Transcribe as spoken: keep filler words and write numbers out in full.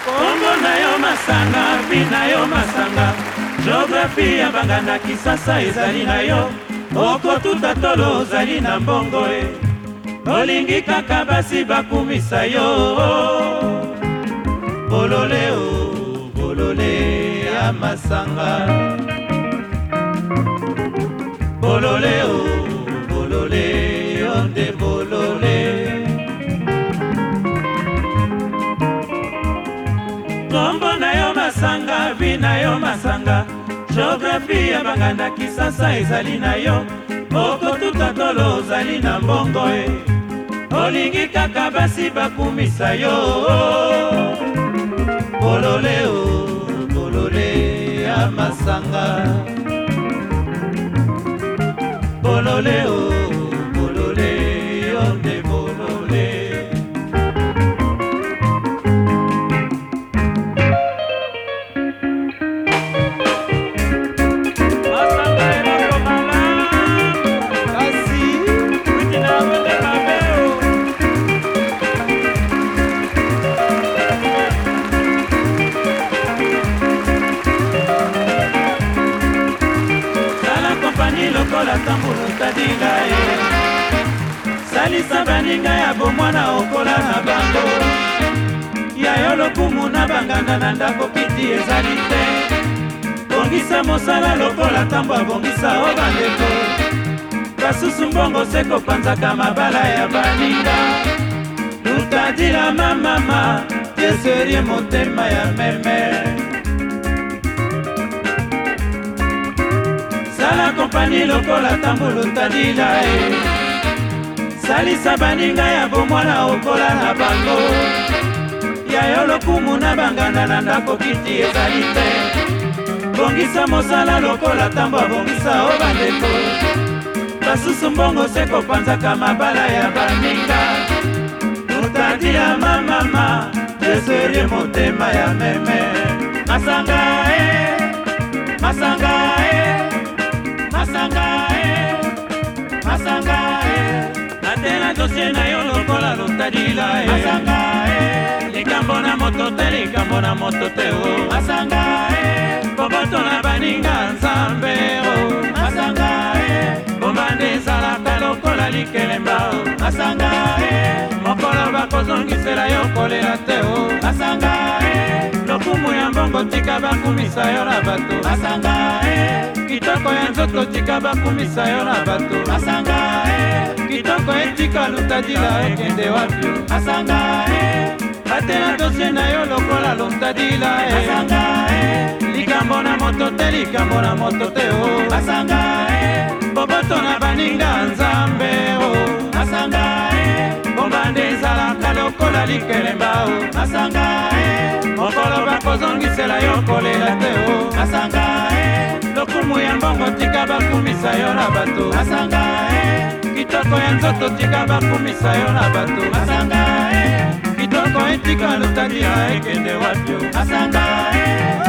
Kombo na yo masanga, bina yo masanga, geographie ya banga na Kisasa ezali na yo, okotuta tolo ozali na mbongo e, olingi kaka basi bakumisa yo. Bolole o, bolole ya masanga, bolole o, bolole onde bolole. Kombo na yo masanga, bina yo masanga, geographie ya banga na Kisasa ezali na yo, okotuta tolo ozali na mbongo e, olingi kaka basi bakumisa yo. Bolole o, bolole ya masanga, bolole o, bolole onde bolole. Lokola tambulu tadila e, salisa baninga ya bomwana okola na bango, ya yo lokumu na banganga na ndako kiti ezali te, bongisa mosala lokola tambo abongisa o bandeko, basusu mbongo seko panzaka mabala ya baninga, lutadila mamama yeserie motema ya meme. Sala kompani lokola tambulu tadila e, salisa baninga ya bomwana okola na bango, ya yo lokumu na banganda na ndako kiti ezali te, bongisa mosala lokola tambo abongisa o bandeko, basusu mbongo seko panzaka mabala ya baninga, lutadila mamama yeserie motema ya meme. Masanga e, masanga e, masanga e, masanga e, natela dosie na yo lokola lotadila e, masanga e, likambo na moto te, likambo na moto te o, masanga e, boboto na baninga nzambe o, masanga e, bombande ezalaka lokola likelemba o, masanga e, mokolo bakozongisela yo kolela te o, masanga e, lokumu ya mbongo tika bakumisa yo na bato, masanga e, kitoko ya nzoto tika bakumisa yo na bato, masanga e, kitoko etika lutadila ekende wapyo, masanga e, atela dosie na yo lokola lutadila e, masanga e, likambo na moto te, likambo na moto te o, masanga e, boboto na baninga nzambe o, masanga e, bombande ezalaka lokola likelemba o, masanga e, mokolo bakozongisela yo kolela te o, masanga e, lokumu ya mbongo tika bakumisa yo na bato, masanga e, kitoko ya nzoto tika bakumisa yo na bato, masanga e, kitoko etika lutadila ekende wapyo, masanga e.